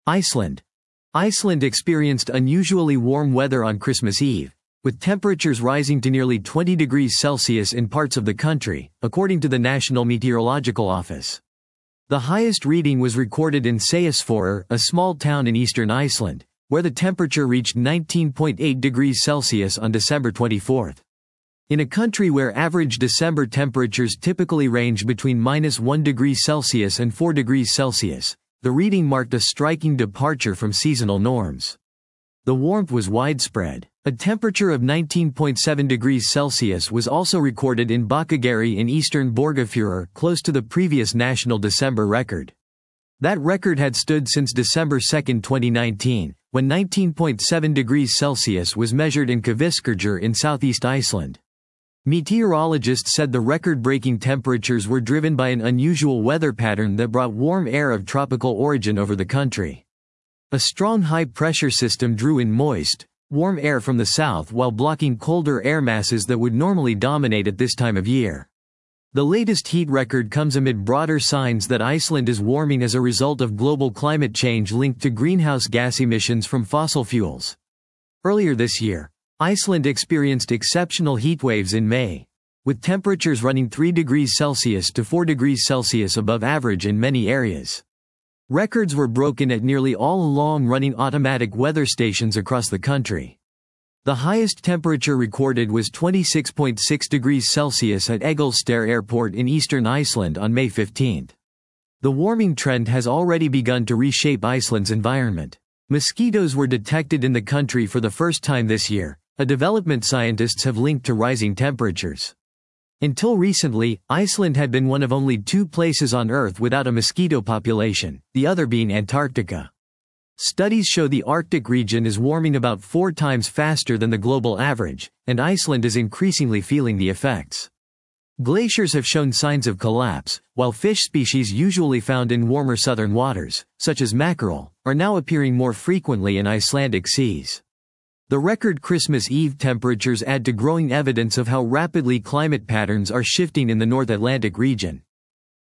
Iceland. Iceland experienced unusually warm weather on Christmas Eve, with temperatures rising to nearly 20 degrees Celsius in parts of the country, according to the National Meteorological Office. The highest reading was recorded in Seyðisfjörður, a small town in eastern Iceland, where the temperature reached 19.8 degrees Celsius on December 24. In a country where average December temperatures typically range between -1 degree Celsius and 4 degrees Celsius, the reading marked a striking departure from seasonal norms. The warmth was widespread. A temperature of 19.7 degrees Celsius was also recorded in Bakkageri in eastern Borgarfjörður, close to the previous national December record. That record had stood since December 2, 2019, when 19.7 degrees Celsius was measured in Kvistgjerður in southeast Iceland. Meteorologists said the record-breaking temperatures were driven by an unusual weather pattern that brought warm air of tropical origin over the country. A strong high-pressure system drew in moist, warm air from the south while blocking colder air masses that would normally dominate at this time of year. The latest heat record comes amid broader signs that Iceland is warming as a result of global climate change linked to greenhouse gas emissions from fossil fuels. Earlier this year, Iceland experienced exceptional heatwaves in May, with temperatures running 3 degrees Celsius to 4 degrees Celsius above average in many areas. Records were broken at nearly all long-running automatic weather stations across the country. The highest temperature recorded was 26.6 degrees Celsius at Egilsstaðir Airport in eastern Iceland on May 15. The warming trend has already begun to reshape Iceland's environment. Mosquitoes were detected in the country for the first time this year, a development scientists have linked to rising temperatures. Until recently, Iceland had been one of only 2 places on Earth without a mosquito population, the other being Antarctica. Studies show the Arctic region is warming about 4 times faster than the global average, and Iceland is increasingly feeling the effects. Glaciers have shown signs of collapse, while fish species usually found in warmer southern waters, such as mackerel, are now appearing more frequently in Icelandic seas. The record Christmas Eve temperatures add to growing evidence of how rapidly climate patterns are shifting in the North Atlantic region.